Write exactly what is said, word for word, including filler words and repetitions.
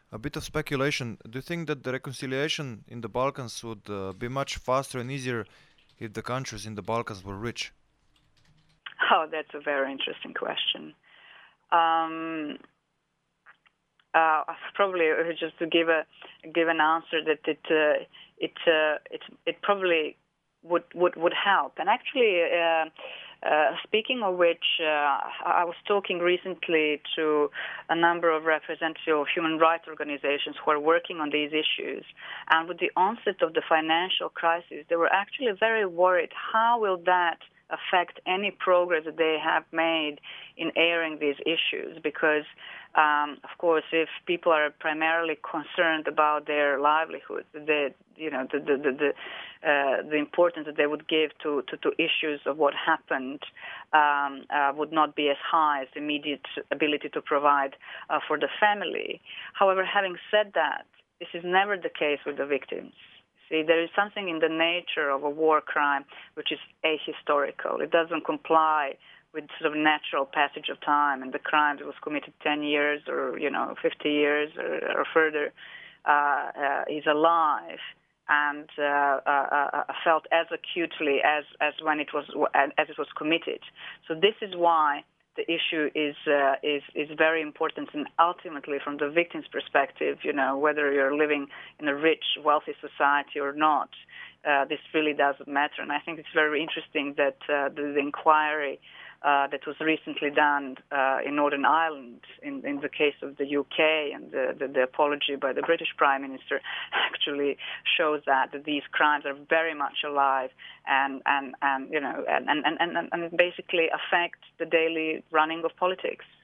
A bit of speculation. Do you think that the reconciliation in the Balkans would uh, be much faster and easier if the countries in the Balkans were rich? Oh, that's a very interesting question. Um, uh, probably uh, just to give a give an answer that it uh, it uh, it it probably would would would help. And actually, uh, uh, speaking of which, uh, I was talking recently to a number of representatives of human rights organizations who are working on these issues. And with the onset of the financial crisis, they were actually very worried. How will that affect any progress that they have made in airing these issues? Because, um, of course, if people are primarily concerned about their livelihoods, the you know the the the, the, uh, the importance that they would give to, to, to issues of what happened um, uh, would not be as high as immediate ability to provide uh, for the family. However, having said that, this is never the case with the victims. See, there is something in the nature of a war crime which is ahistorical. It doesn't comply with sort of natural passage of time, and the crime that was committed ten years or, you know, fifty years or, or further uh, uh, is alive and uh, uh, uh, felt as acutely as, as when it was as it was committed. So this is why the issue is uh, is is very important, and ultimately, from the victim's perspective, you know, whether you're living in a rich, wealthy society or not, uh, this really doesn't matter. And I think it's very interesting that uh, the, the inquiry uh, that was recently done uh, in Northern Ireland, in, in the case of the U K, and the, the, the apology by the British Prime Minister, actually shows that, that these crimes are very much alive, and and, and you know, and, and, and, and basically affect the daily running of politics.